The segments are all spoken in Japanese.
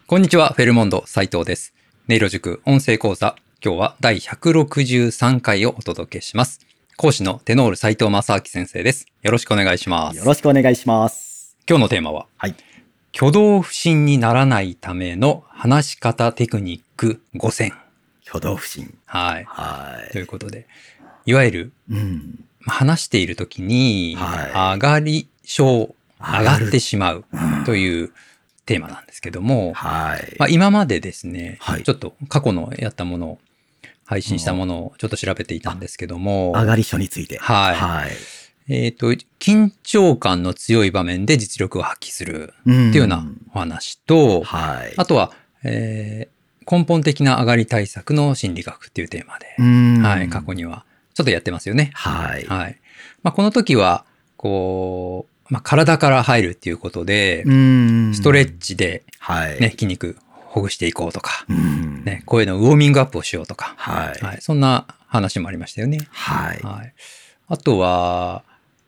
こんにちは、フェルモンド斉藤です。音色塾音声講座、今日は第163回をお届けします。講師のテノール斉藤正明先生です。よろしくお願いします。 よろしくお願いします。 今日のテーマは、 はい。 挙動不審にならないための話し方テクニック5選。 挙動不審。 はい。 はい。 ということで、いわゆる、話しているときに、上がり症、上がってしまうというテーマなんですけども、 はい。 今までですね、 はいちょっと過去のやったものを、配信したものをちょっと調べていたんですけども、 上がり症について。 はい。 はい。 緊張感の強い場面で実力を発揮するっていうようなお話と、 はい。 あとは、根本的な上がり対策の心理学っていうテーマで、はい、過去にはちょっとやってますよね。 はい。 はい。この時は、こう、体から入るっていうことで、ストレッチで、 はい。 ね、筋肉ほぐしていこうとか、ね、声のウォーミングアップをしようとか、 はい。 はい、そんな話もありましたよね。 はい。 はい。あとは、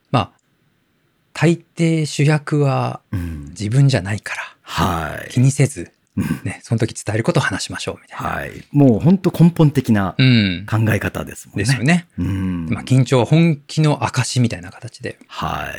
大抵主役は自分じゃないから、 はい。 気にせず、ね、その時伝えることを話しましょうみたいな。 はい。もう本当根本的なうん。 考え方ですもんね。 ですよね。緊張は本気の証みたいな形で、 はい。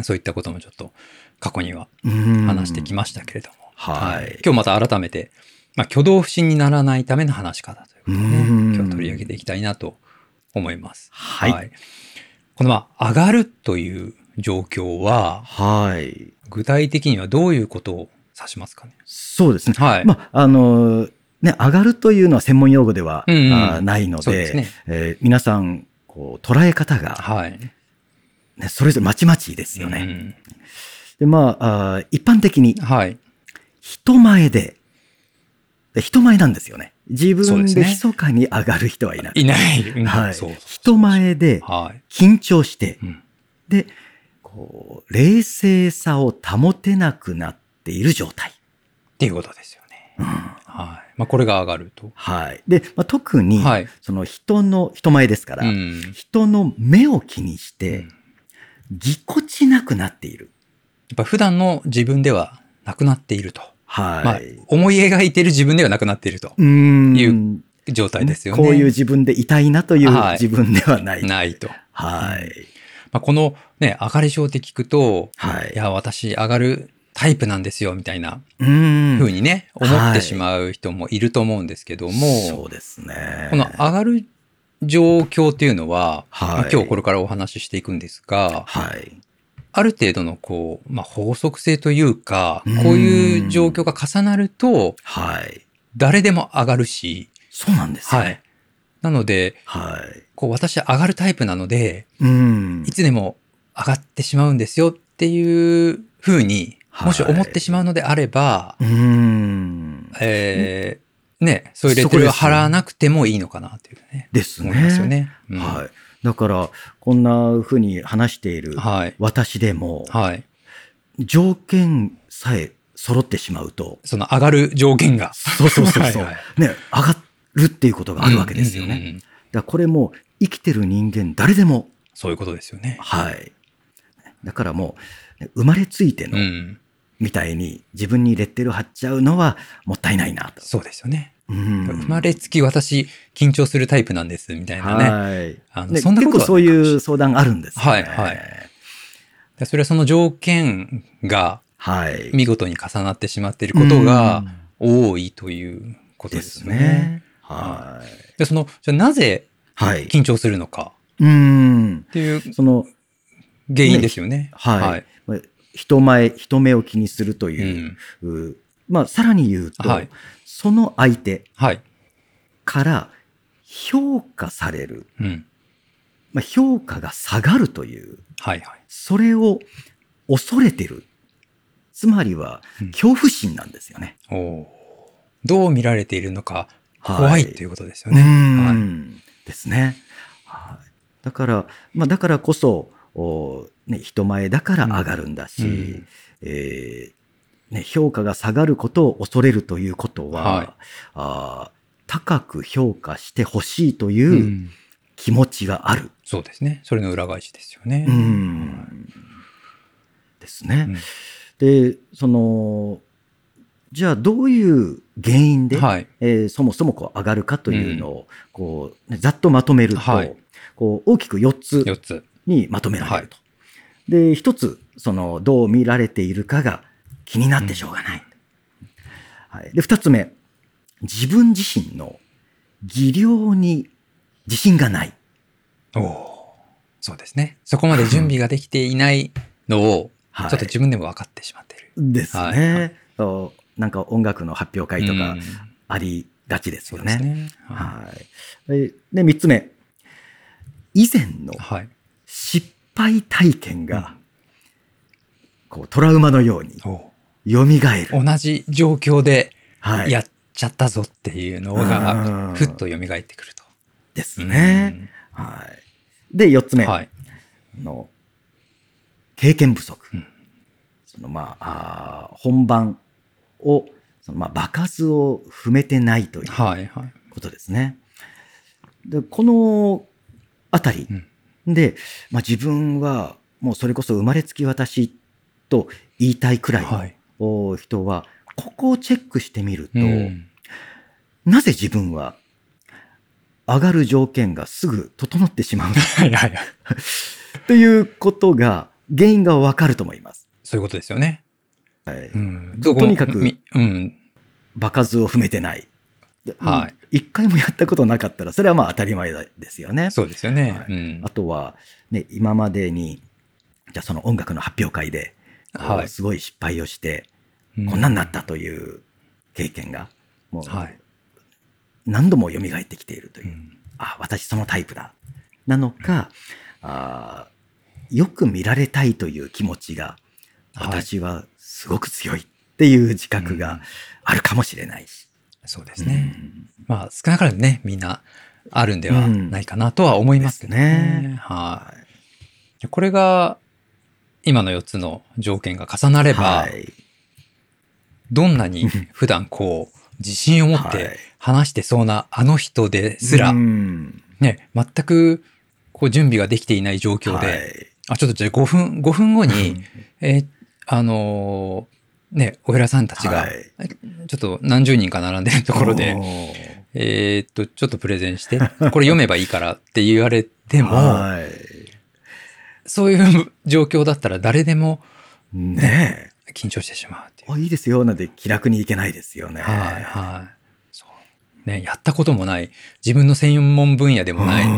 そういったこともちょっと過去には話話してきましたけれども、 はい。 今日また改めて、挙動不審にならないための話し方ということでね、今日取り上げていきたいなと思います。 はい。 この上がるという状況は、 はい。 具体的にはどういうことを指しますかね。 そうですね。 はい。 ね、上がるというのは専門用語ではないのそうですでね、 皆さん、捉え方が、 はい。 ね、それぞれまちまちですよね。で、一般的に、 はい。 人前で、人前なんですよね。自分で密かに上がる人はいない。 いない。 はい。人前で、緊張して、で、冷静さを保てなくなっている状態。 っていうことですよね。はい。これが上がると。 はい。で、特に、その人前ですから、人の目を気にして、ぎこちなくなっている。 やっぱ普段の自分ではなくなっていると。 はい。 思い描いている自分ではなくなっているという状態ですよね。 こういう自分でいたいなという自分ではない。 ないと。 はい。 このね、上がり症って聞くと、いや、私上がるタイプなんですよ、みたいな風にね、思ってしまう人もいると思うんですけども、 そうですね。 この上がる状況っていうのは、今日これからお話ししていくんですが、ある程度の法則性というか、こういう状況が重なると、誰でも上がるし、 そうなんですよね。 なので、私は上がるタイプなので、いつでも上がってしまうんですよっていうふうに、もし思ってしまうのであれば、そういうレッテルを貼らなくてもいいのかなというね。 ですね。 思いますよね。 はい。だから、こんなふうに話している私でも、条件さえ揃ってしまうと、 その上がる条件が。 そう。ね、上がるっていうことがあるわけですよね。だからこれも生きてる人間誰でも。 そういうことですよね。 はい。だからもう、生まれついての、みたいに自分にレッテル貼っちゃうのはもったいないなと。 そうですよね。生まれつき私緊張するタイプなんですみたいなね。 そんなこと結構そういう相談あるんですよね。 それはその条件が見事に重なってしまっていることが多いということですね。じゃあなぜ緊張するのかっていうその原因ですよね。 人目を気にするという、さらに言うと、その相手から評価される、評価が下がるという、それを恐れてる。つまりは恐怖心なんですよね。 どう見られているのか怖いということですよね。 ですね。だからこそ、人前だから上がるんだし、評価が下がることを恐れるということは、高く評価してほしいという気持ちがある。 そうですね。それの裏返しですよね。 ですね。で、 じゃあどういう原因で、そもそもこう上がるかというのをこう、ざっとまとめると、こう大きく4つにまとめられると。で、1つ、どう見られているかが気になってしょうがない。で、2つ目、自分自身の技量に自信がない。 そうですね。そこまで準備ができていないのを、ちょっと自分でも分かってしまっている。 ですね。なんか音楽の発表会とかありがちですよね。で、3つ目。以前の失敗体験が、こうトラウマのように蘇る。 同じ状況でやっちゃったぞっていうのが、ふっと蘇ってくると。 ですね。で、4つ目。経験不足。本番を、場数を踏めてないということですね。で、このあたりで、自分はもうそれこそ生まれつき私と言いたいくらいの人は、ここをチェックしてみると、なぜ自分は上がる条件がすぐ整ってしまうということが、原因がわかると思います。 そういうことですよね。 とにかく、場数を踏めてない。一回もやったことなかったら、それは当たり前ですよね。 そうですよね。 あとは、ね、今までに、じゃあその音楽の発表会で、すごい失敗をして、こんなになったという経験が、もう、何度も蘇ってきているという。私そのタイプだ。なのか、よく見られたいという気持ちが、私はすごく強いっていう自覚があるかもしれないし。 そうですね。少なからずね、みんなあるんではないかなとは思いますけどね。これが、今の4つの条件が重なれば、どんなに普段こう、自信を持って話してそうなあの人ですら、ね、全くこう準備ができていない状況で、ちょっとじゃあ5分後に、ね、お偉さんたちが、ちょっと何十人か並んでるところで、ちょっとプレゼンして、これ読めばいいからって言われても、そういう状況だったら誰でも、ね、緊張してしまうっていう。 いいですよ、なんて気楽にいけないですよね。 そうね、やったこともない、自分の専門分野でもない、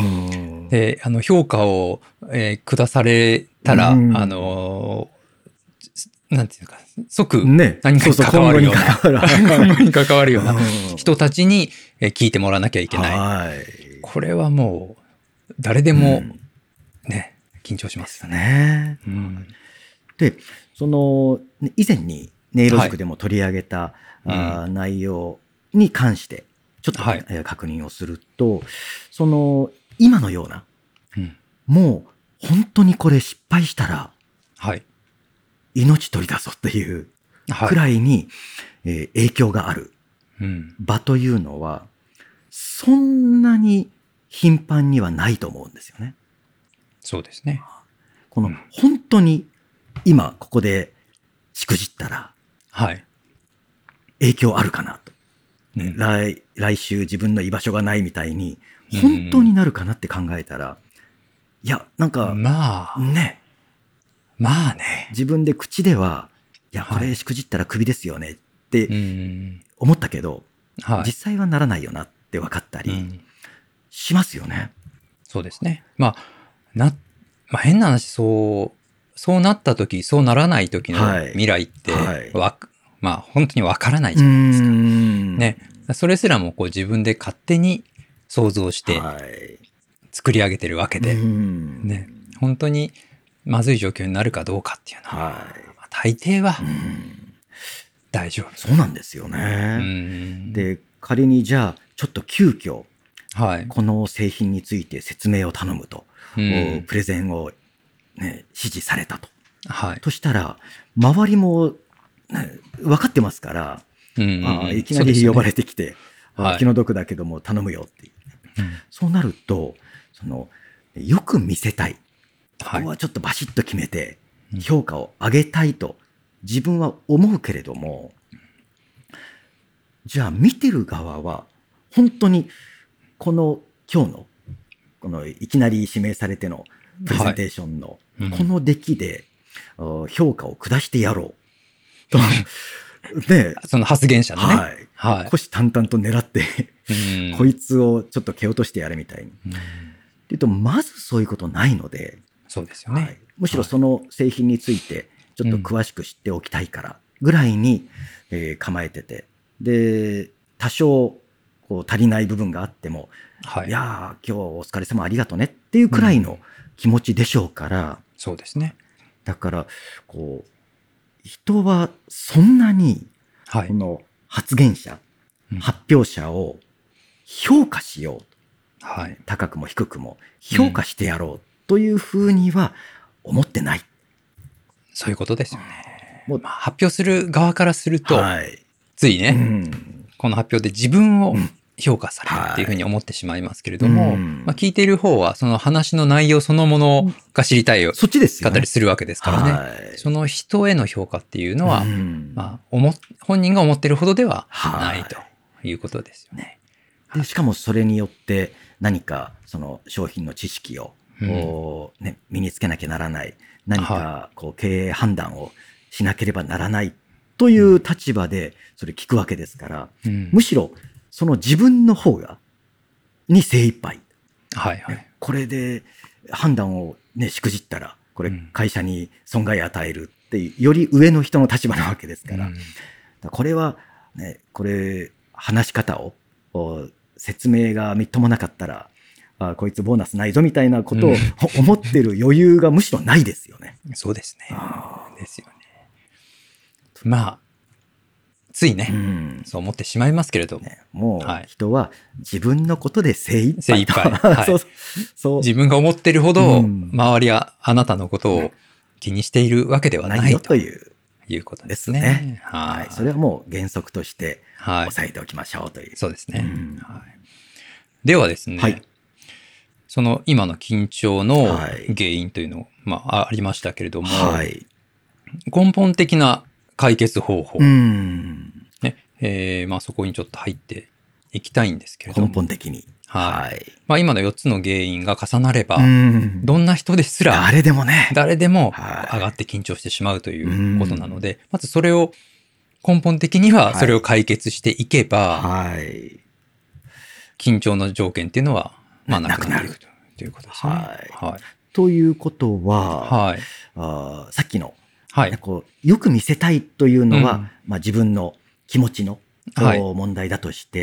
で、評価を、下されたら、なんていうか、即何かに関わるような、今後に関わるような人たちに聞いてもらわなきゃいけない。これはもう、誰でもね、緊張しますよね。 で、以前にネイロ塾でも取り上げた内容に関して、ちょっと確認をすると、今のような、もう本当にこれ失敗したら、命取りだぞっていうくらいに影響がある場というのは、そんなに頻繁にはないと思うんですよね。 そうですね。 この本当に今ここでしくじったら、影響あるかなと。来週自分の居場所がないみたいに、本当になるかなって考えたら、いや、なんか、ね。自分で口では、いや、これしくじったらクビですよねって思ったけど、実際はならないよなって分かったりしますよね。 そうですね。変な話、そうなった時、そうならない時の未来って、本当に分からないじゃないですか。ね。それすらもこう自分で勝手に想像して作り上げてるわけで、ね。本当にまずい状況になるかどうかっていうのは、大抵は大丈夫。 そうなんですよね。で、仮にじゃあ、ちょっと急遽、この製品について説明を頼むと、プレゼンを、指示されたと。としたら、周りも、分かってますから、いきなり呼ばれてきて、気の毒だけども頼むよっていう。そうなると、よく見せたい。ここはちょっとバシッと決めて、評価を上げたいと自分は思うけれども、 じゃあ見てる側は本当に今日のこのいきなり指名されてのプレゼンテーションのこの出来で評価を下してやろうとで、その発言者のね、 はい、虎視眈々と狙ってこいつをちょっと蹴落としてやれみたいに。っていうとまずそういうことないので、 そうですよね。 むしろその製品についてちょっと詳しく知っておきたいからぐらいに構えてて、で多少こう足りない部分があっても、いやー今日お疲れ様ありがとねっていうくらいの気持ちでしょうから、 そうですね。 だからこう人はそんなにこの発言者、発表者を評価しよう、高くも低くも評価してやろうというふうには思ってない。 そういうことですよね。もう発表する側からすると、ついね、この発表で自分を評価されるっていうふうに思ってしまいますけれども、聞いている方はその話の内容そのものが知りたいよ、 そっちですよね、 方りするわけですからね。その人への評価っていうのは、本人が思っているほどではないということですよね。 でしかもそれによって何かその商品の知識を身につけなきゃならない、何かこう経営判断をしなければならないという立場でそれ聞くわけですから、むしろその自分の方に精一杯、これで判断をしくじったらこれ会社に損害与えるっていうより上の人の立場なわけですから、これはこれ話し方を説明がみっともなかったらこいつボーナスないぞみたいなことを思ってる余裕がむしろないですよね。 そうですね。ですよね。ついね、そう思ってしまいますけれども。 もう人は自分のことで精一杯。 自分が思ってるほど、周りはあなたのことを気にしているわけではないということですね。 それはもう原則として押さえておきましょうという。 そうですね。ではですね、その今の緊張の原因というのありましたけれども、根本的な解決方法、そこにちょっと入っていきたいんですけれども、 根本的に、 今の4つの原因が重なれば、どんな人ですら誰でも上がって緊張してしまうということなので、まずそれを根本的にはそれを解決していけば、緊張の条件っていうのはなくなるということですね。 ということは、さっきのよく見せたいというのは、自分の気持ちの問題だとして、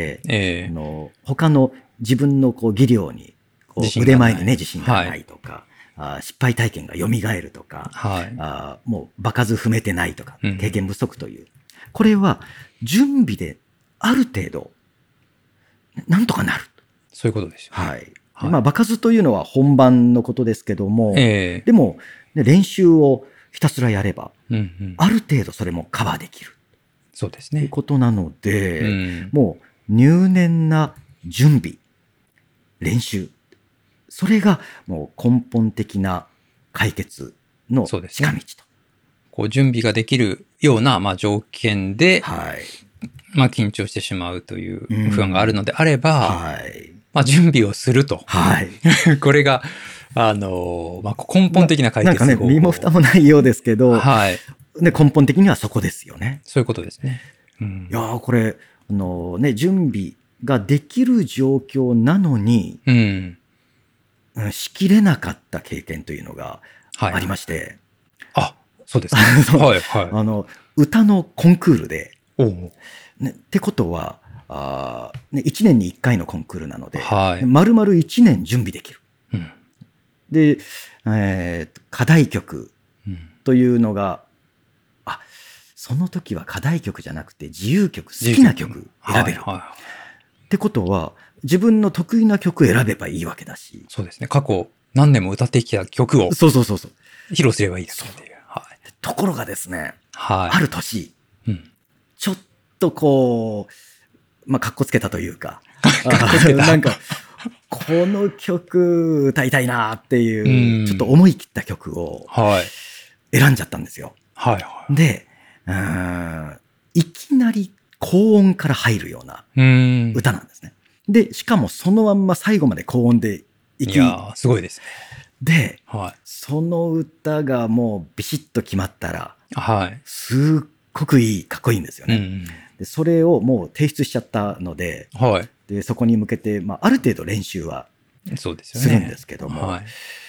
他の自分の技量に腕前に自信がないとか、失敗体験が蘇るとか、もう場数踏めてないとか、経験不足という、これは準備である程度なんとかなる。 そういうことですよ。 場数というのは本番のことですけども、でも練習をひたすらやれば、ある程度それもカバーできる。 そうですね。 ということなので、もう入念な準備、練習、それがもう根本的な解決の近道と。 準備ができるような条件で、緊張してしまうという不安があるのであれば、準備をすると。これが根本的な解決方法。 なんかね、身も蓋もないようですけど、根本的にはそこですよね。 そういうことですね。 いやこれ準備ができる状況なのに、しきれなかった経験というのがありまして、 そうですね。 歌のコンクールで、ってことは1年に1回のコンクールなので、丸々1年準備できる。で、課題曲というのが、その時は課題曲じゃなくて自由曲、好きな曲選べる。ってことは、自分の得意な曲選べばいいわけだし。 そうですね。過去何年も歌ってきた曲を披露すればいいだけっていう。 ところがですね、ある年、ちょっとかっこつけたというか、なんか、この曲歌いたいなっていう、ちょっと思い切った曲を選んじゃったんですよ。で、いきなり高音から入るような歌なんですね。で、しかもそのまんま最後まで高音でいやすごいですね。 で、その歌がもうビシッと決まったら、すっごくいい、かっこいいんですよね。でそれをもう提出しちゃったので、でそこに向けて、ある程度練習はするんですけども、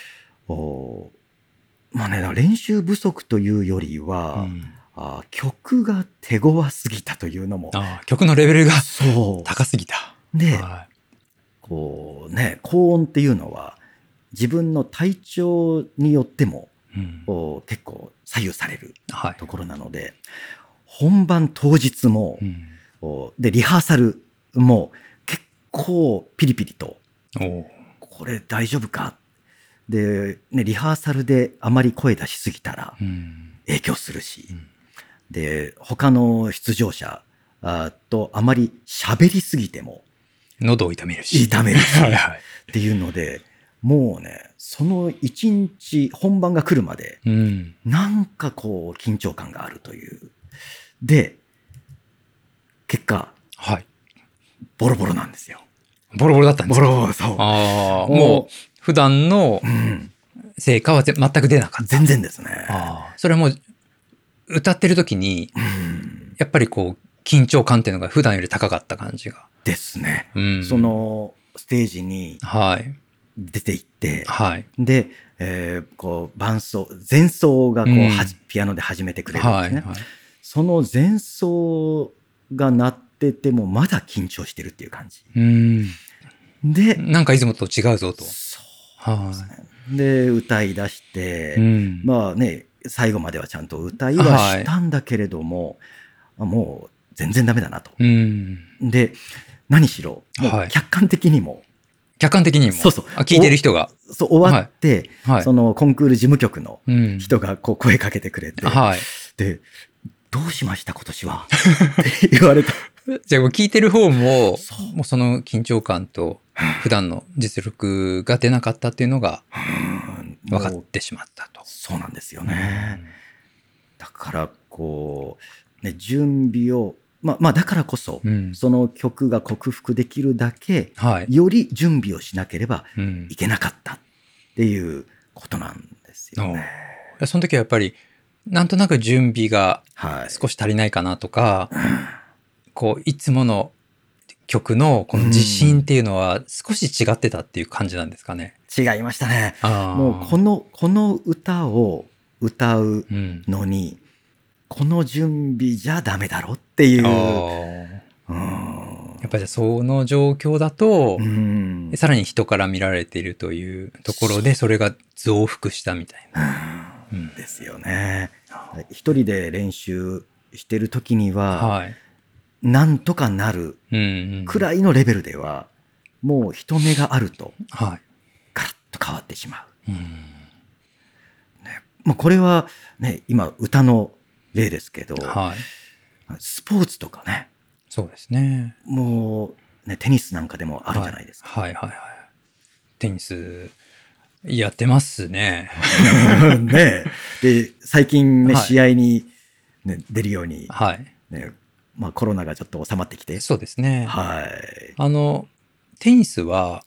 練習不足というよりは、曲が手強すぎたというのも、 曲のレベルが高すぎた。 で、こうね、高音っていうのは自分の体調によっても、結構左右されるところなので、本番当日も、でリハーサルも結構ピリピリと、これ大丈夫かで、ね、リハーサルであまり声出しすぎたら影響するし、で他の出場者とあまり喋りすぎても喉を痛めるしっていうので、もうね、その一日本番が来るまで、なんかこう緊張感があるという。で、結果、ボロボロなんですよ。 ボロボロだったんですか？ ボロボロ、そう。 もう普段の成果は全く出なかった。 全然ですね。 それはもう歌ってる時に、やっぱりこう緊張感っていうのが普段より高かった感じが。 ですね。そのステージに出て行って、で、こう伴奏、前奏がこうピアノで始めてくれるんですね。その前奏が鳴っててもまだ緊張してるっていう感じ。で、 なんかいつもと違うぞと。 そうですね。で、歌い出して、最後まではちゃんと歌いはしたんだけれども、もう全然ダメだなと。で、何しろ、客観的にも。 そうそう。聞いてる人が。 そう、終わって、そのコンクール事務局の人がこう声かけてくれて、で、どうしました今年はって言われた。 じゃあ聞いてる方も、もうその緊張感と普段の実力が出なかったっていうのが分かってしまったと。 そうなんですよね。だからこう、ね、準備を、だからこそ、その曲が克服できるだけ、より準備をしなければいけなかったっていうことなんですよね。 その時はやっぱりなんとなく準備が少し足りないかなとか、こういつもの曲のこの自信っていうのは少し違ってたっていう感じなんですかね。 違いましたね。もうこの歌を歌うのに、この準備じゃダメだろっていう。 やっぱりその状況だと、さらに人から見られているというところで、それが増幅したみたいな。 ですよね。一人で練習してる時には、なんとかなるくらいのレベルでは、もう人目があると、ガラッと変わってしまう。これはね、今歌の例ですけど、スポーツとかね、 そうですね。 もう、ね、テニスなんかでもあるじゃないですか。 テニスやってますね。 ね、で最近ね、試合に、出るように、コロナがちょっと収まってきて。 そうですね。テニスは、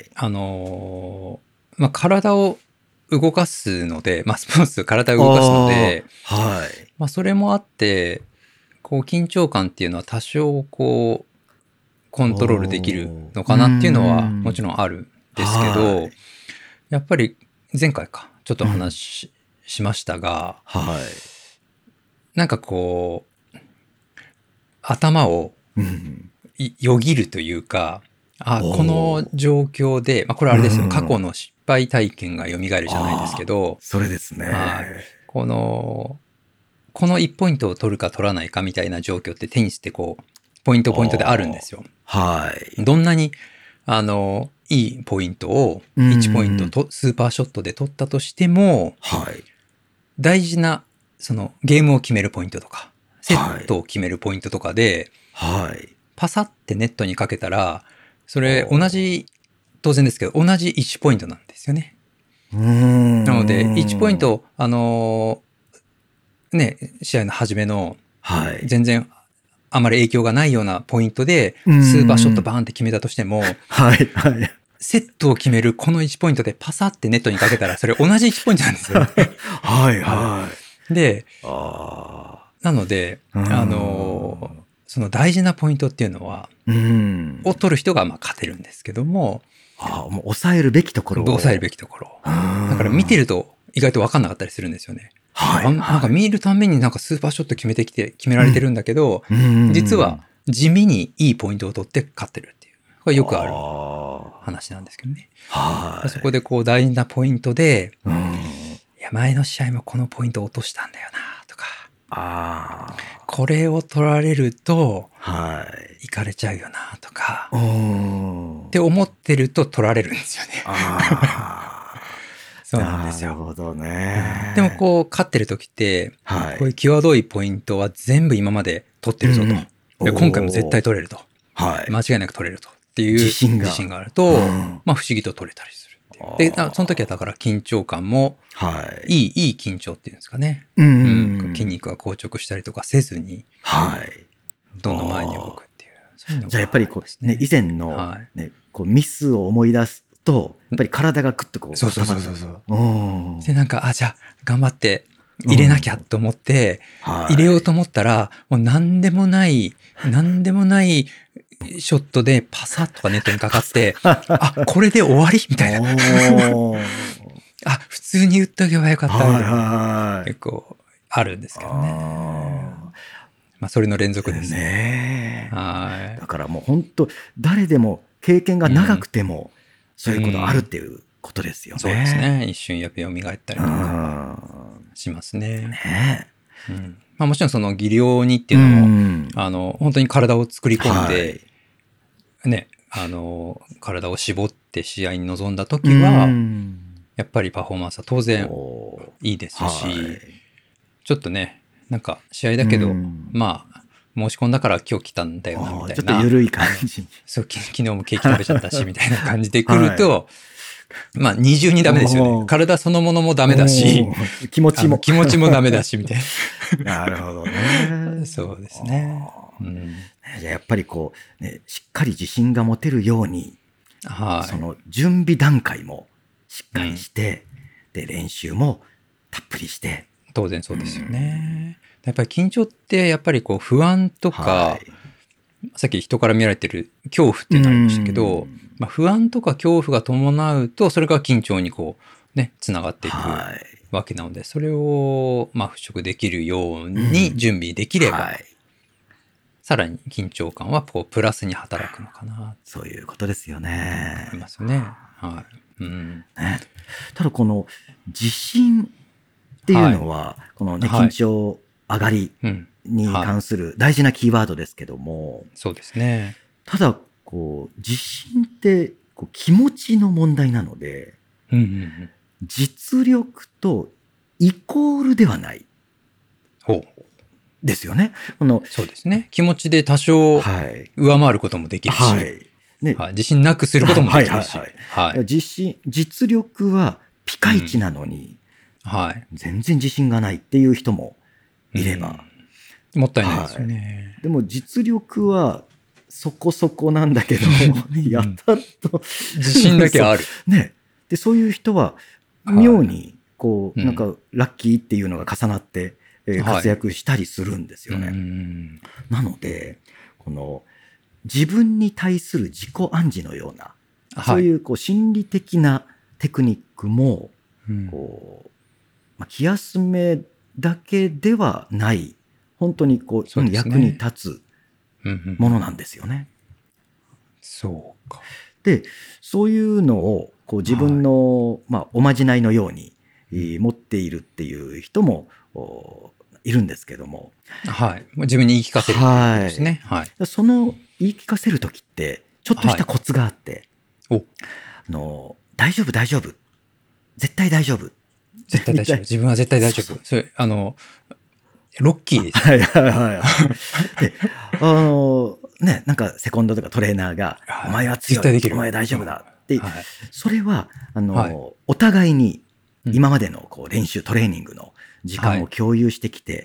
体を動かすので、スポーツ体を動かすので、それもあってこう緊張感っていうのは多少こうコントロールできるのかなっていうのはもちろんあるんですけど、やっぱり前回ちょっと話しましたが、なんかこう頭をよぎるというか、この状況で、これあれですよ、過去の失敗体験が蘇るじゃないですけど、 それですね。 この1ポイントを取るか取らないかみたいな状況ってテニスってこうポイントであるんですよ。どんなにいいポイントを1ポイントとスーパーショットで取ったとしても、大事なそのゲームを決めるポイントとかセットを決めるポイントとかで、パサってネットにかけたらそれ当然ですけど同じ1ポイントなんですよね。なので1ポイント試合の初めの全然あまり影響がないようなポイントで、スーパーショットバーンって決めたとしても、 はいはい。 セットを決めるこの1ポイントでパサってネットにかけたら、それ同じ1ポイントなんですよね。 はいはい。 で、なので、その大事なポイントっていうのは、を取る人が勝てるんですけども、 もう抑えるべきところを。 抑えるべきところ。だから見てると意外と分かんなかったりするんですよね。なんか見るためになんかスーパーショット決められてるんだけど、実は地味にいいポイントを取って勝ってるっていう。これよくある話なんですけどね。そこでこう大事なポイントで、いや前の試合もこのポイントを落としたんだよなとか、これを取られると、いかれちゃうよなとか、って思ってると取られるんですよね。そうなんですよ。 なるほどね。 でもこう勝ってる時って、こういう際どいポイントは全部今まで取ってるぞと。今回も絶対取れると。間違いなく取れると。っていう自信があると、不思議と取れたりするっていう。で、その時はだから緊張感も、いい緊張っていうんですかね。筋肉が硬直したりとかせずに、どんどん前に動くっていう。 じゃあやっぱりこう、以前のミスを思い出すと、やっぱり体がクッとこう。 そう。で、なんか、じゃあ頑張って入れなきゃと思って、入れようと思ったら、もう何でもないショットでパサッとかネットにかかって、これで終わりみたいな。普通に打っとけばよかったみたいな。結構あるんですけどね。それの連続ですね。 だからもう本当誰でも経験が長くても、そういうことあるっていうことですよね。 そうですね。一瞬やっぱ蘇ったりとかしますね。もちろんその技量にっていうのも、本当に体を作り込んで、ね、体を絞って試合に臨んだ時は、やっぱりパフォーマンスは当然いいですし、ちょっとね、なんか試合だけど、申し込んだから今日来たんだよな、みたいな。 ちょっと緩い感じ。 そう、昨日もケーキ食べちゃったし、みたいな感じで来ると、二重にダメですよね。体そのものもダメだし、 気持ちもダメだし、みたいな。なるほどね。 そうですね。 じゃあやっぱりこう、しっかり自信が持てるように、その準備段階もしっかりして、で、練習もたっぷりして。 当然そうですよね。やっぱり緊張ってやっぱりこう不安とか、さっき人から見られてる恐怖っていうのありましたけど、不安とか恐怖が伴うとそれが緊張にこうねつながっていくわけなので、それを払拭できるように準備できれば、さらに緊張感はこうプラスに働くのかな。 そういうことですよね。 思いますね。 ただこの自信っていうのは、このね、緊張上がりに関する大事なキーワードですけども、 そうですね。 ただこう自信ってこう気持ちの問題なので、実力とイコールではないですよね。 そうですね。気持ちで多少上回ることもできるし、自信なくすることもできるし、 実力はピカイチなのに、全然自信がないっていう人もいれば、 もったいないですよね。 でも実力はそこそこなんだけど、やたらと自信だけある。 でそういう人は妙にこうなんかラッキーっていうのが重なって活躍したりするんですよね。なのでこの自分に対する自己暗示のような、そういうこう心理的なテクニックもこう気休めだけではない本当にこう役に立つものなんですよね。 そうか。 で、そういうのをこう自分の、おまじないのように持っているっていう人もいるんですけども、 自分に言い聞かせるんですね。 その言い聞かせるときってちょっとしたコツがあって、大丈夫大丈夫、絶対大丈夫、 絶対大丈夫、自分は絶対大丈夫。それロッキーです。 で、なんかセコンドとかトレーナーが、お前は強い、お前は大丈夫だって、それはお互いに今までのこう練習トレーニングの時間を共有してきて、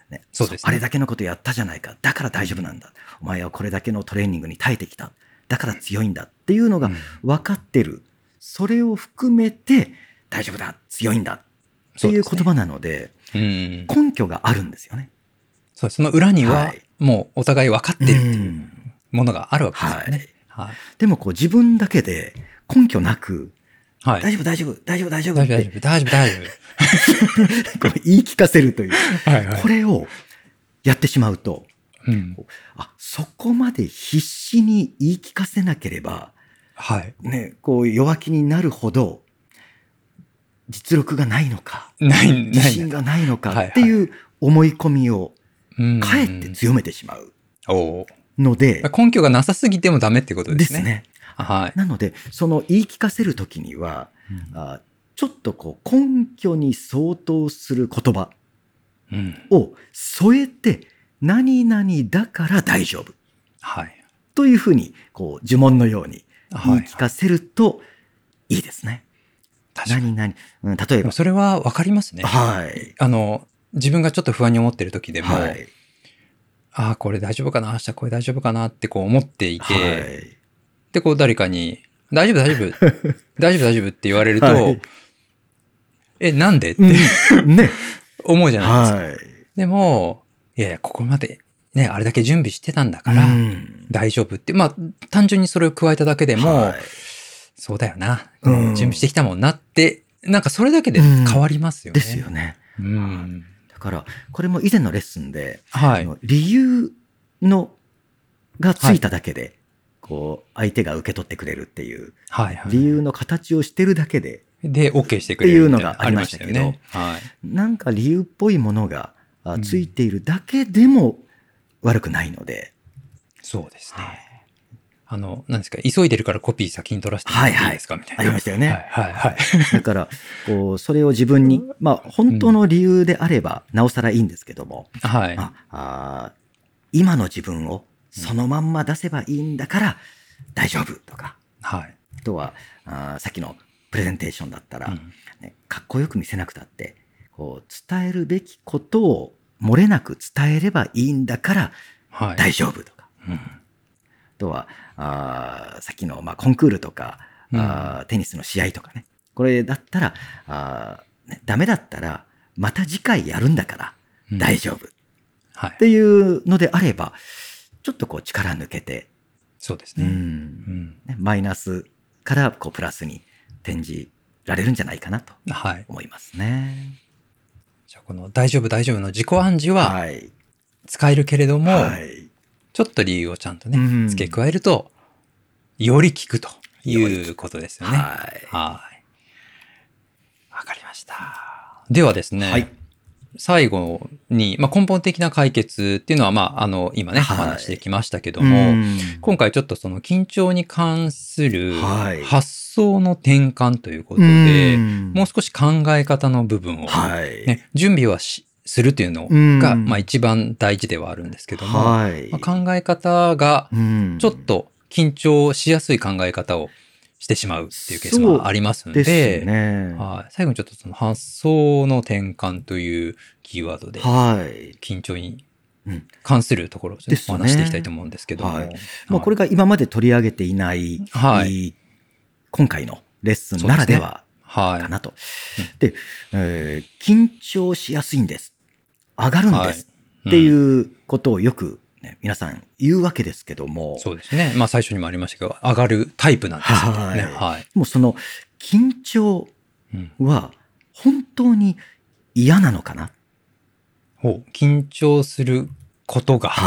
ね、 そうですね。 あれだけのことやったじゃないか。だから大丈夫なんだ。お前はこれだけのトレーニングに耐えてきた。だから強いんだっていうのが分かってる。それを含めて大丈夫だ、強いんだっていう言葉なので、根拠があるんですよね。 そう、その裏にはもうお互い分かってるっていうものがあるわけですよね。 はい。でもこう自分だけで根拠なく、大丈夫、大丈夫、大丈夫、大丈夫、 大丈夫、大丈夫、大丈夫。言い聞かせるという。これをやってしまうと、そこまで必死に言い聞かせなければ、ね、こう弱気になるほど、実力がないのか、自信がないのかっていう思い込みを、かえって強めてしまうので、 根拠がなさすぎてもダメってことですね。 ですね。なので、その言い聞かせるときには、ちょっとこう根拠に相当する言葉を添えて、何々だから大丈夫。というふうに、こう呪文のように言い聞かせるといいですね。何々、例えば。 それはわかりますね。自分がちょっと不安に思ってる時でも、これ大丈夫かな、明日これ大丈夫かなってこう思っていて、で、こう誰かに、大丈夫、大丈夫、大丈夫、大丈夫って言われると、なんでって思うじゃないですか。でも、いやいや、ここまでね、あれだけ準備してたんだから、大丈夫って、単純にそれを加えただけでも、そうだよな、準備してきたもんなって、なんかそれだけで変わりますよね。 ですよね。だから、これも以前のレッスンで、理由がついただけで、こう、相手が受け取ってくれるっていう、理由の形をしてるだけで、 OK してくれるっていうのがありましたけど、なんか理由っぽいものがついているだけでも悪くないので。 そうですね。何ですか、急いでるからコピー先に取らせてもらっていいですかみたいな。 ありましたよね。だから、こう、それを自分に、本当の理由であれば、なおさらいいんですけども、今の自分をそのまんま出せばいいんだから大丈夫とか、あとは、さっきのプレゼンテーションだったら、かっこよく見せなくたって、こう、伝えるべきことを漏れなく伝えればいいんだから大丈夫とか、あとは、さっきの、コンクールとか、テニスの試合とかね。これだったら、ダメだったら、また次回やるんだから大丈夫。っていうのであれば、ちょっとこう力抜けて、 そうですね。 マイナスからこうプラスに転じられるんじゃないかなと思いますね。 じゃあこの大丈夫大丈夫の自己暗示は使えるけれども、ちょっと理由をちゃんとね、付け加えると、より効くということですよね。わかりました。ではですね、最後に、根本的な解決っていうのは、今ね、お話してきましたけども、今回ちょっとその緊張に関する発想の転換ということで、もう少し考え方の部分を、準備はするというのが、一番大事ではあるんですけども、考え方がちょっと緊張しやすい考え方をしてしまうっていうケースもありますので、最後にちょっとその発想の転換というキーワードで、緊張に関するところをちょっとお話していきたいと思うんですけども。 これが今まで取り上げていない、今回のレッスンならではかなと。で、緊張しやすいんです。上がるんですっていうことをよく皆さん言うわけですけども。 そうですね。最初にもありましたけど、上がるタイプなんですよね。 もうその緊張は本当に嫌なのかな、 緊張することが。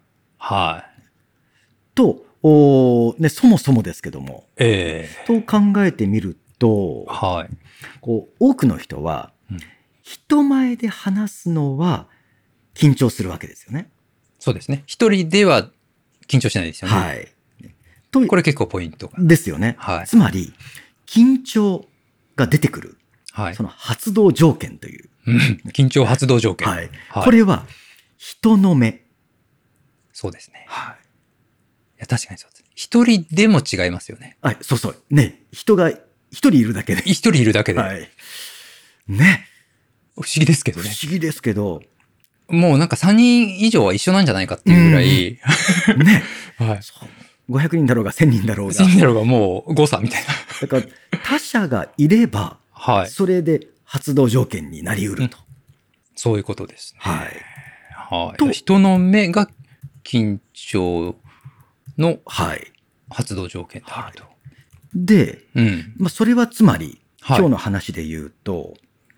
と、そもそもですけども。と考えてみると、こう多くの人は、人前で話すのは緊張するわけですよね。 そうですね。一人では緊張しないですよね。これ結構ポイントですよね。つまり、緊張が出てくる。その発動条件という。 緊張発動条件。 これは、人の目。 そうですね。いや、確かにそうです。一人でも違いますよね。 そうそう。ね。人が一人いるだけで。 一人いるだけで。 ね。 不思議ですけどね。 不思議ですけど、 もうなんか3人以上は一緒なんじゃないかっていうぐらい、 ね。 はい。 500人だろうが1000人だろうが。 1000人だろうがもう誤差みたいな。 だから他者がいれば、 はい。 それで発動条件になりうると。 そういうことですね。 はい。 はい。と人の目が緊張の発動条件であると。 で、それはつまり、今日の話で言うと、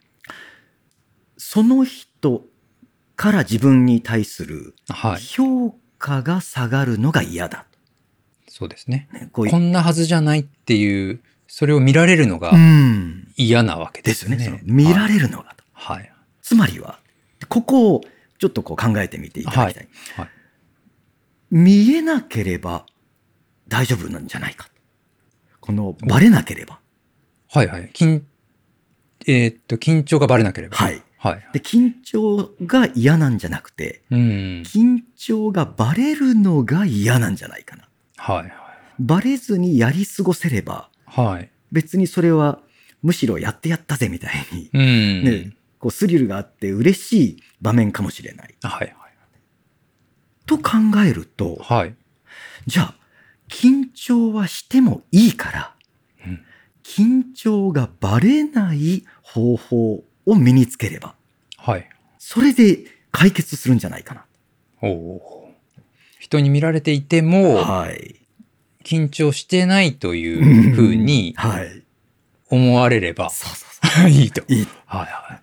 その人から自分に対する評価が下がるのが嫌だ。 そうですね。こんなはずじゃないっていう、それを見られるのが嫌なわけですよね。 ですよね。見られるのが。 はい。 つまりは、ここをちょっとこう考えてみていただきたい。はい。見えなければ大丈夫なんじゃないか。このバレなければ。 はいはい。緊張がバレなければ。 はい。はい。で、緊張が嫌なんじゃなくて、緊張がバレるのが嫌なんじゃないかな。 はいはい。 バレずにやり過ごせれば、はい。別にそれはむしろやってやったぜみたいに、ね、こうスリルがあって嬉しい場面かもしれない。はいはい。と考えると、はい。じゃあ、緊張はしてもいいから、緊張がバレない方法を身につければ、はい。それで解決するんじゃないかな。 人に見られていても、はい。緊張してないというふうに、はい。思われれば、いいと。いい。はいはい。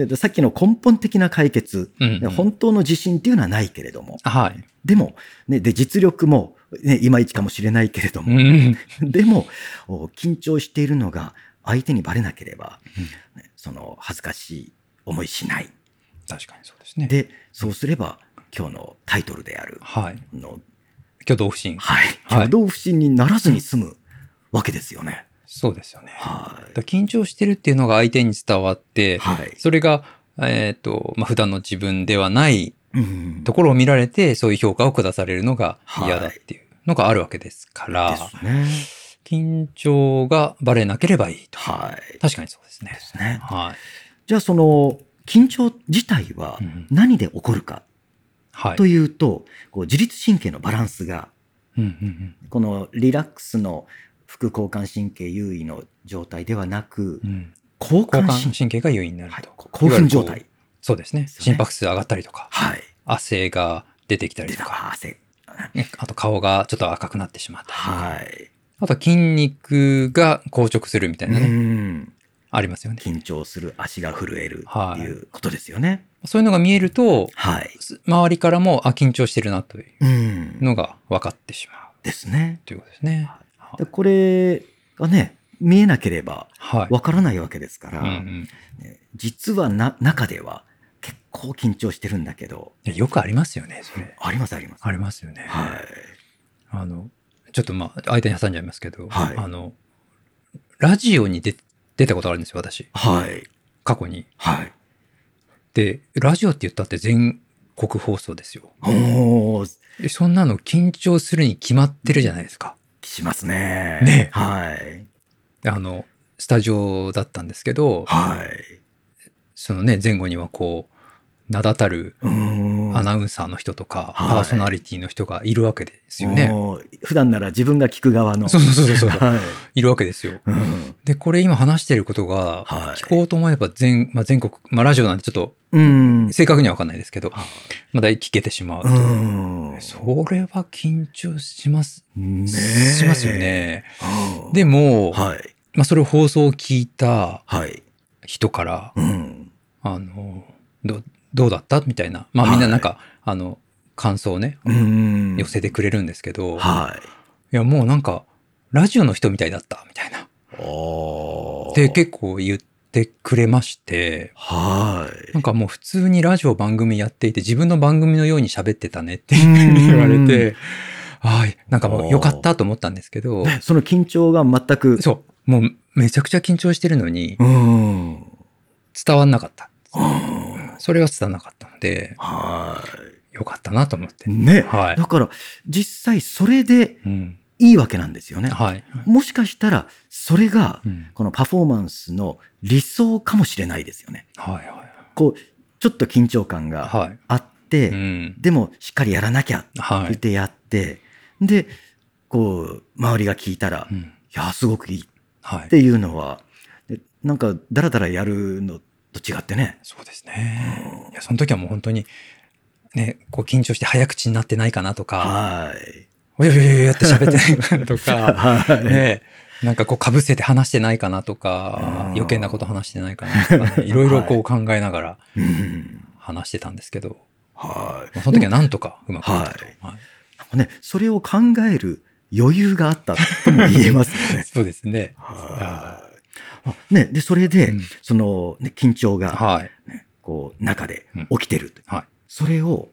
で、さっきの根本的な解決、本当の自信っていうのはないけれども、はい。でも、ね、で、実力も、ね、いまいちかもしれないけれども、でも、緊張しているのが相手にバレなければ、その恥ずかしい思いしない。 確かにそうですね。 で、そうすれば、今日のタイトルである、 はい。挙動不審。 はい。挙動不審にならずに済むわけですよね。 そうですよね。はい。緊張してるっていうのが相手に伝わって、はい。それが、普段の自分ではないところを見られて、そういう評価を下されるのが嫌だっていうのがあるわけですから、ですね。緊張がバレなければいいと。はい。確かにそうですね。ですね。はい。 じゃあその緊張自体は何で起こるかというと、こう自律神経のバランスが、このリラックスの副交感神経優位の状態ではなく、 交感神経が優位になると。 興奮状態。 そうですね。心拍数上がったりとか、はい。汗が出てきたりとか、あと顔がちょっと赤くなってしまったり、はい。あと筋肉が硬直するみたいなね、ありますよね。 緊張する、足が震えるっていうことですよね。 そういうのが見えると、はい。周りからも、緊張してるなというのが分かってしまう。 ですね。 ということですね。 でこれがね、見えなければ分からないわけですから、実は中では結構緊張してるんだけど。 よくありますよね、それ。 ありますあります。 ありますよね。はい。ちょっと間に挟んじゃいますけど、はい。ラジオに出たことあるんですよ、私。はい。過去に。はい。で、ラジオって言ったって全国放送ですよ。そんなの緊張するに決まってるじゃないですか。 しますね。 ね。はい。スタジオだったんですけど、はい。そのね、前後にはこう、名だたるアナウンサーの人とか、パーソナリティの人がいるわけですよね。 普段なら自分が聞く側の。 そう。はい、いるわけですよ。で、これ今話していることが、聞こうと思えば全国、ラジオなんてちょっと、正確には分かんないですけど、まだ聞けてしまうと。それは緊張します。しますよね。でも、それを放送を聞いた人から、どうだったみたいな。みんななんか、感想をね、寄せてくれるんですけど、いや、もうなんか、ラジオの人みたいだった、みたいな。で、結構言ってくれまして、なんかもう普通にラジオ番組やっていて、自分の番組のように喋ってたねって言われて、なんかもう良かったと思ったんですけど、 その緊張が全く。 そう、もうめちゃくちゃ緊張してるのに、伝わんなかった。それは伝わらなかったので、よかったなと思って。 ね。はい。だから、実際それでいいわけなんですよね。はい。もしかしたら、それが、このパフォーマンスの理想かもしれないですよね。はいはい。こう、 ちょっと緊張感があって、でもしっかりやらなきゃって言ってやって、で、こう、周りが聞いたら、いや、すごくいいっていうのは、なんか、だらだらやるのと違ってね。 そうですね。いや、その時はもう本当に、ね、こう緊張して早口になってないかなとか、おやおやおやって喋ってないかなとか、ね、なんかこう被せて話してないかなとか、余計なこと話してないかなとか、ね、いろいろこう考えながら話してたんですけど、その時はなんとかうまくいったと。 ね、それを考える余裕があったとも言えますよね。 そうですね。 ね、で、それで、その、ね、緊張が、こう、中で起きてる。それを、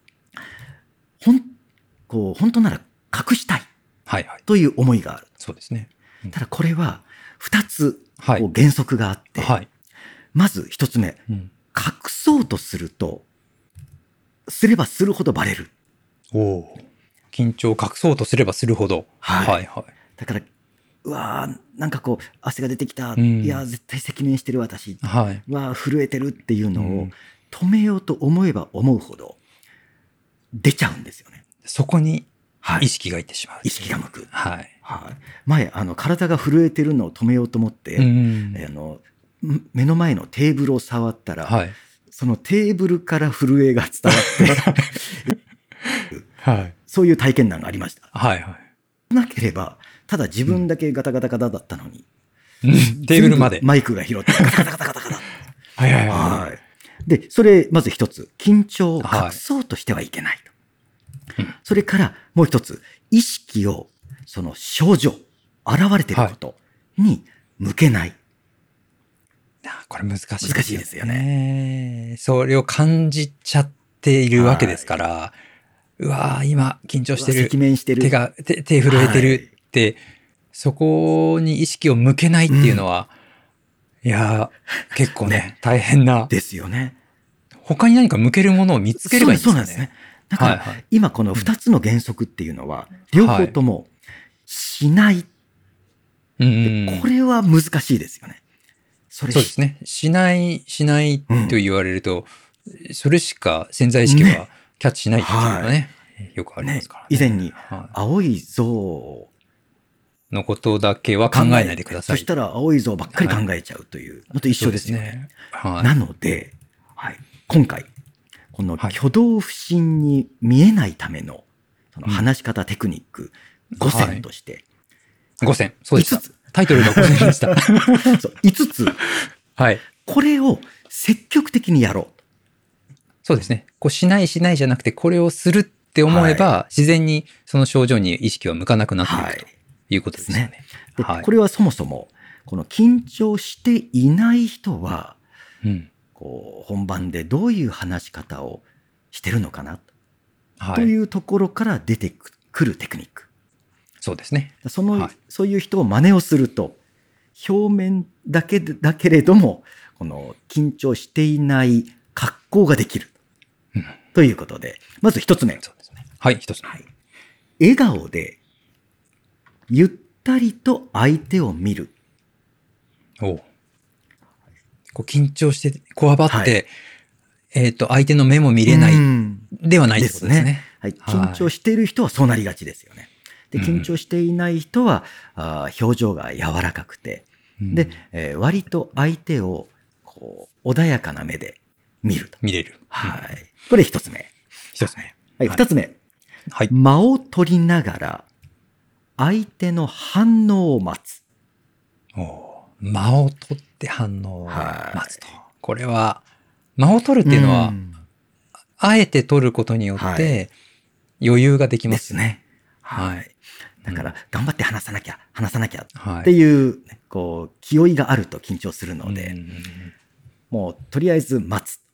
本当なら隠したい。という思いがある。 そうですね。 ただこれは、2つ、原則があって、まず1つ目、隠そうとすると、すればするほどバレる。 緊張を隠そうとすればするほど。 だから、うわー、なんかこう、汗が出てきた。いや、絶対赤面してる私。うわー、震えてるっていうのを止めようと思えば思うほど、出ちゃうんですよね。 そこに意識がいってしまう。 意識が向く。前、体が震えてるのを止めようと思って、目の前のテーブルを触ったら、そのテーブルから震えが伝わって、そういう体験談がありました。なければ、ただ自分だけガタガタガタだったのに、 テーブルまでマイクが拾って、ガタガタガタガタガタ。で、それ、まず一つ、緊張を隠そうとしてはいけないと。それからもう一つ、意識をその症状、現れていることに向けない。 これ難しいですよね。それを感じちゃっているわけですから、うわー今緊張してる。 赤面してる。 手震えてるって、そこに意識を向けないっていうのは、いやー結構ね、大変な。 ですよね。 他に何か向けるものを見つければいいんですかね。 そうなんですね。だから、今この2つの原則っていうのは、両方ともしない。これは難しいですよね。 そうですね。しないと言われると、それしか潜在意識はキャッチしないっていうのがね、よくありますからね。 以前に、青い像のことだけは考えないでください。 そしたら青い像ばっかり考えちゃうというのと一緒ですよね。なので、今回、この挙動不審に見えないためのその話し方テクニック5選として、 5選、そうでした。タイトルが5選でした。 5つ、これを積極的にやろう。 そうですね。こうしないじゃなくて、これをするって思えば、自然にその症状に意識は向かなくなっていくということですね。 でこれはそもそも、この緊張していない人は、こう本番でどういう話し方をしてるのかな、というところから出てくるテクニック。 そうですね。 そういう人を真似をすると、表面だけだけれども、この緊張していない格好ができる。ということで、まず一つ目。 そうですね。はい、一つ目。 笑顔で、ゆったりと相手を見る。 こう緊張して、こわばって、相手の目も見れないではないってことですね。 緊張している人はそうなりがちですよね。で、緊張していない人は、表情が柔らかくて、で、割と相手をこう穏やかな目で見ると。 見れる。 これ一つ目。 一つ目。 二つ目。間を取りながら、相手の反応を待つ。 間を取って反応を待つと。これは、間を取るっていうのは、あえて取ることによって余裕ができますね。 だから、頑張って話さなきゃっていう、こう、気負いがあると緊張するので、もう、とりあえず待つ。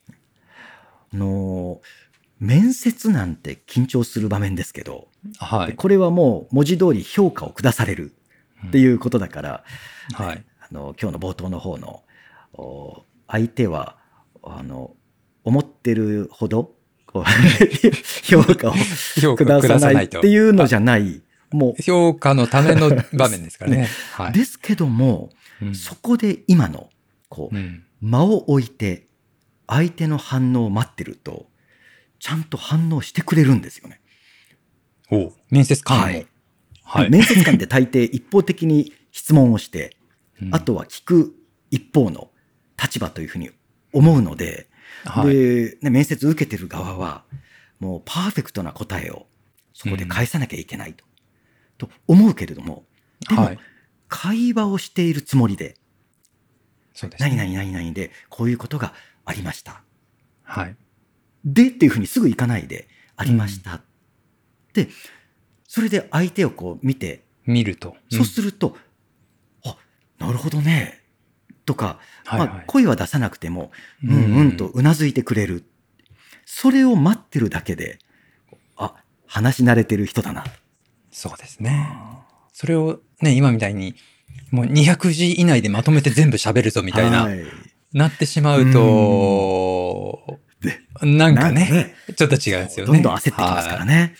面接なんて緊張する場面ですけど、これはもう文字通り評価を下されるっていうことだから、今日の冒頭の方の、相手は、思ってるほど、評価を下さないっていうのじゃない。もう評価のための場面ですからね。 ですけども、そこで今の、間を置いて、 相手の反応を待ってると、ちゃんと反応してくれるんですよね。 面接官も。 はい。はい、面接官って大抵一方的に質問をして、あとは聞く一方の立場というふうに思うので、で、ね、面接受けてる側は、もうパーフェクトな答えをそこで返さなきゃいけないと思うけれども、でも、会話をしているつもりで、何々何々でこういうことがありました。 はい。 でっていうふうにすぐ行かないで、ありました。で、それで相手をこう見ると。 そうすると、なるほどね。とか、声は出さなくても、とうなずいてくれる。それを待ってるだけで、話し慣れてる人だな。 そうですね。それをね、今みたいに、もう200字以内でまとめて全部喋るぞみたいな、なってしまうと、なんかね、ちょっと違うんですよね。 どんどん焦ってきますからね。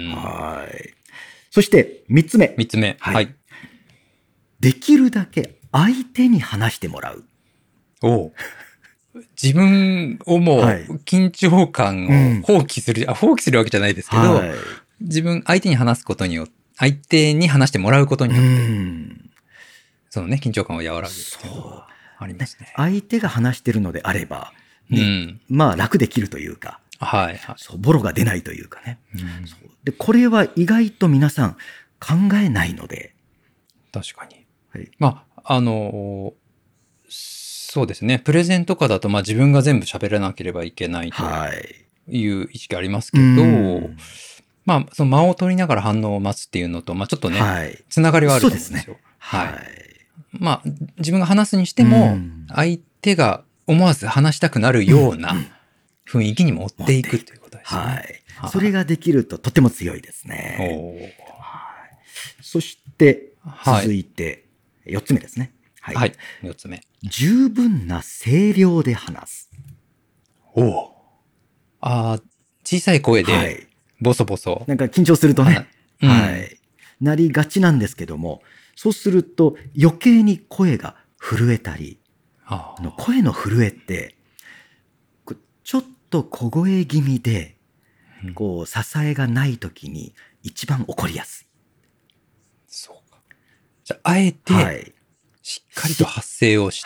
そして3つ目。 3つ目。はい。 できるだけ相手に話してもらう。 自分をもう緊張感を放棄する、放棄するわけじゃないですけど、相手に話すことによって、相手に話してもらうことによって、そのね、緊張感を和らぐっていうのがありますね。 相手が話してるのであれば、まあ楽できるというか、ボロが出ないというかね。で、これは意外と皆さん考えないので。 確かに。まあ、そうですね。プレゼンとかだと、自分が全部喋らなければいけないという意識ありますけど、その間を取りながら反応を待つっていうのと、ちょっとね、つながりはあると思うんですよ。自分が話すにしても、相手が思わず話したくなるような雰囲気に持っていくということですね。 それができるととても強いですね。そして、続いて、4つ目ですね。 はい。4つ目。 十分な声量で話す。 小さい声で、ボソボソ。 なんか緊張するとね、なりがちなんですけども、そうすると余計に声が震えたり、声の震えって、ちょっと小声気味で、支えがないときに一番起こりやすい。 そうか。じゃあ、あえて、しっかりと発声をして、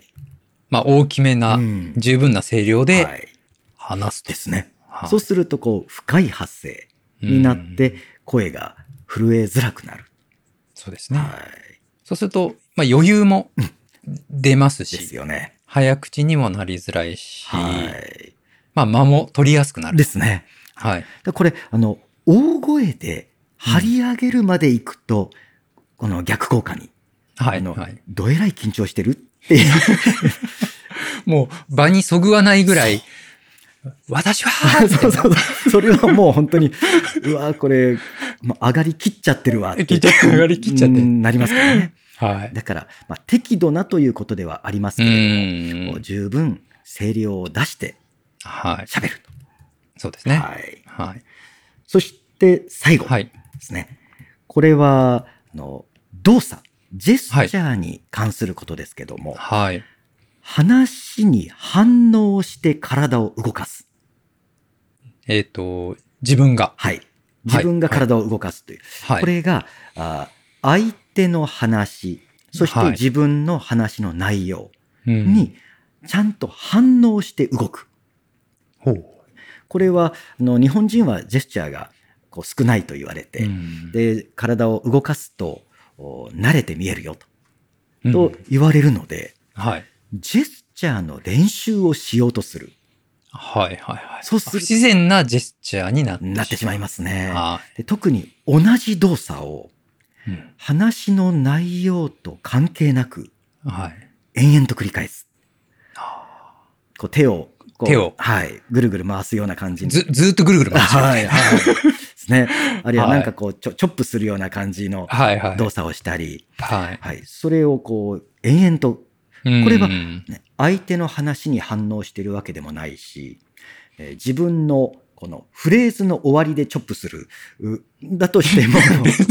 大きめな、十分な声量で話すですね。そうすると、深い発声になって、声が震えづらくなる。 そうですね。そうすると、余裕も出ますし、 ですよね。 早口にもなりづらいし、間も取りやすくなる。 ですね。これ、大声で張り上げるまでいくと、この逆効果に。どえらい緊張してるっていう。 もう場にそぐわないぐらい、私はそれはもう本当に、これ、上がりきっちゃってるわって。 上がりきっちゃって。 なりますからね。だから、適度なということではありますけれども、十分声量を出して喋ると。 そうですね。 そして最後ですね。これは、動作、ジェスチャーに関することですけども、話に反応して体を動かす。 自分が。 自分が体を動かすという。これが、相手の話、そして自分の話の内容にちゃんと反応して動く。これは、日本人はジェスチャーが少ないと言われて、で、体を動かすと慣れて見えるよと言われるので、ジェスチャーの練習をしようとする。 そうすると不自然なジェスチャーになってしまいますね。で、特に同じ動作を話の内容と関係なく延々と繰り返す。手をぐるぐる回すような感じに。 ずっとぐるぐる回す。 ですね。あるいはなんかチョップするような感じの動作をしたり、それを延々と、これは、相手の話に反応しているわけでもないし、自分のこのフレーズの終わりでチョップする、だとしても、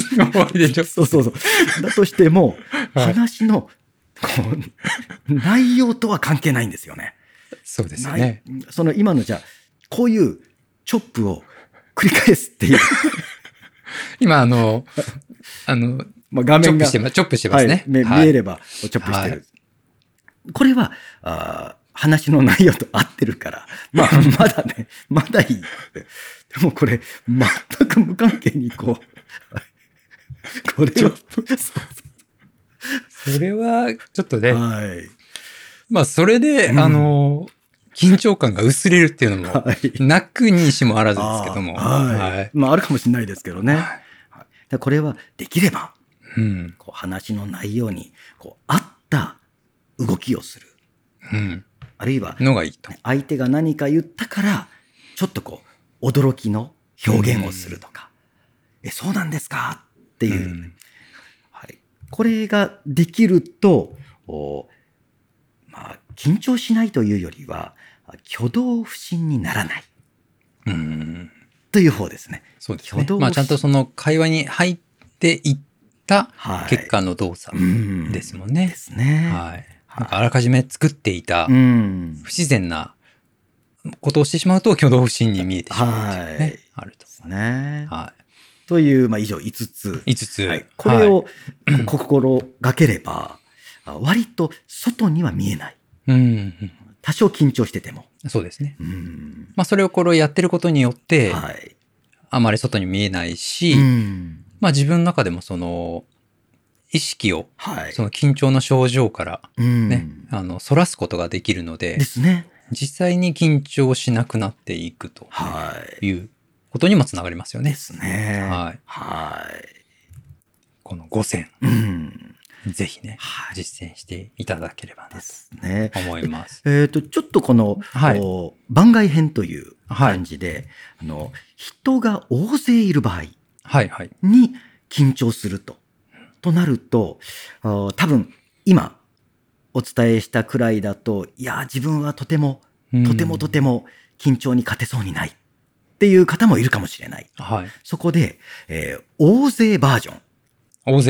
だとしても、話の内容とは関係ないんですよね。 そうですね。 その今のじゃあ、こういうチョップを繰り返すっていう。 今画面がチョップしてますね。 見えればチョップしてる。これは、話の内容と合ってるから、まだね、まだいい。でもこれ、全く無関係にこれは、 それは、ちょっとね、それで、緊張感が薄れるっていうのも、なくにしもあらずですけども。 あるかもしれないですけどね。これは、できれば、話の内容に、合った動きをする。あるいは、相手が何か言ったから、ちょっと驚きの表現をするとか、そうなんですかっていう、これができると、緊張しないというよりは、挙動不審にならない。という方ですね。 そうですね。ちゃんとその会話に入っていった結果の動作ですもんね。 ですね。 あらかじめ作っていた不自然なことをしてしまうと挙動不審に見えてしまうというね。あると。 ね。という、以上5つ。 5つ。 これを心がければ、割と外には見えない。多少緊張してても。 そうですね。それをやってることによって、あまり外に見えないし、自分の中でもその、意識を、その緊張の症状からね、そらすことができるので、 ですね。 実際に緊張しなくなっていくということにもつながりますよね。 ですね。 この5選。ぜひね、実践していただければなと思います。 ちょっとこの、番外編という感じで、人が大勢いる場合に緊張するとなると、多分今お伝えしたくらいだと、いや、自分はとても緊張に勝てそうにないっていう方もいるかもしれない。そこで、大勢バージョン。を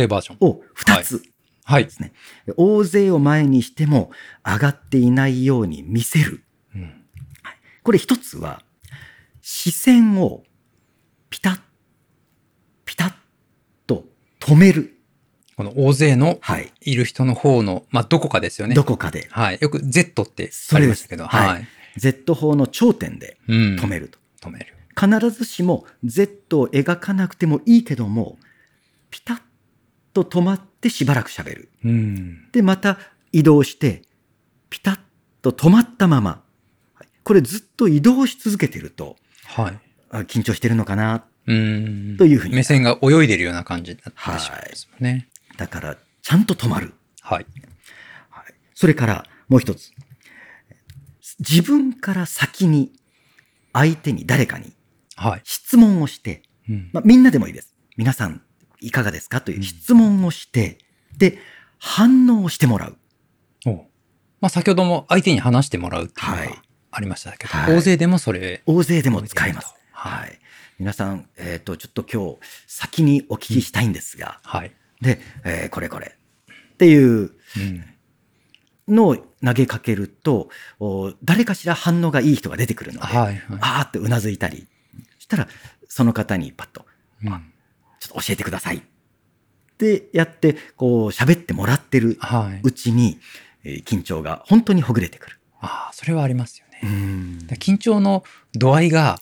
2つ。ですね。大勢を前にしても上がっていないように見せる。これ一つは、視線をピタッ、ピタッと止める。 この大勢のいる人の方の、どこかですよね。 どこかで。 よく Z ってありましたけど。 Z 法の頂点で止めると。必ずしも Z を描かなくてもいいけども、ピタッと止まってしばらく喋る。で、また移動して、ピタッと止まったまま。これずっと移動し続けてると、緊張してるのかな、というふうに。 目線が泳いでるような感じになってしまうんですもんね。 だから、ちゃんと止まる。それから、もう一つ。自分から先に、相手に誰かに、質問をして、みんなでもいいです。皆さん、いかがですかという質問をして、で、反応をしてもらう。 先ほども相手に話してもらうっていうのがありましたけど、大勢でもそれ。 大勢でも使えます。皆さん、ちょっと今日、先にお聞きしたいんですが、で、これっていうのを投げかけると、誰かしら反応がいい人が出てくるので、あーってうなずいたり、そしたら、その方にパッと、ちょっと教えてくださいってやって、喋ってもらってるうちに、緊張が本当にほぐれてくる。 それはありますよね。緊張の度合いが、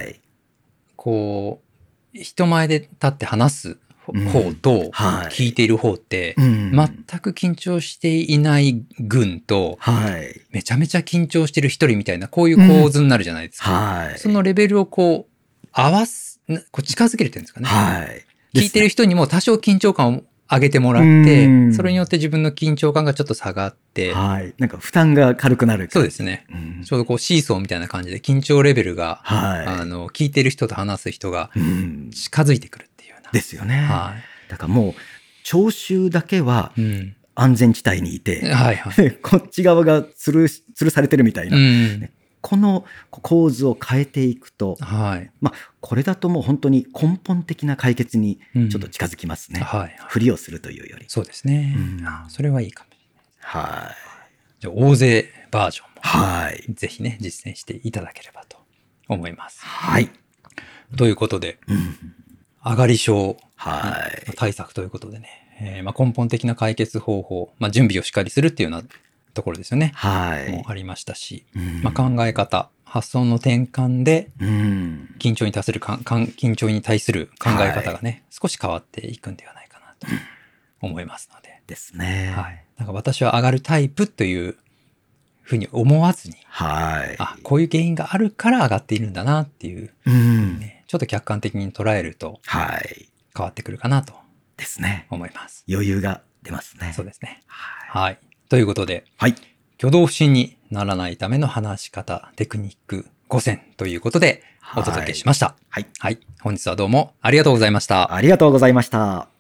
人前で立って話す方と、聞いている方って、全く緊張していない軍と、めちゃめちゃ緊張してる一人みたいな、こういう構図になるじゃないですか。そのレベルを近づけるっていうんですかね。聞いてる人にも多少緊張感を上げてもらって、それによって自分の緊張感がちょっと下がって、 なんか負担が軽くなる。 そうですね。ちょうどシーソーみたいな感じで緊張レベルが、聞いてる人と話す人が近づいてくるっていうような。 ですよね。だからもう、聴衆だけは安全地帯にいて、こっち側が吊るされてるみたいな。この構図を変えていくと、これだともう本当に根本的な解決にちょっと近づきますね。ふりをするというより。 そうですね。それはいいかもしれない。じゃあ大勢バージョンも、 はい。 ぜひね、実践していただければと思います。 はい。 ということで、上がり症対策ということでね、根本的な解決方法、準備をしっかりするっていうようなところですよね。 はい。 もありましたし、考え方、発想の転換で、緊張に対する考え方がね、少し変わっていくんではないかなと思いますので。 ですね。 はい。なんか私は上がるタイプというふうに思わずに、 はい。 こういう原因があるから上がっているんだなっていう、ちょっと客観的に捉えると、 はい。 変わってくるかなと。 ですね。 思います。 余裕が出ますね。 そうですね。はい。ということで、 はい。 挙動不審にならないための話し方、テクニック5選ということでお届けしました。 はい。 はい。本日はどうもありがとうございました。 ありがとうございました。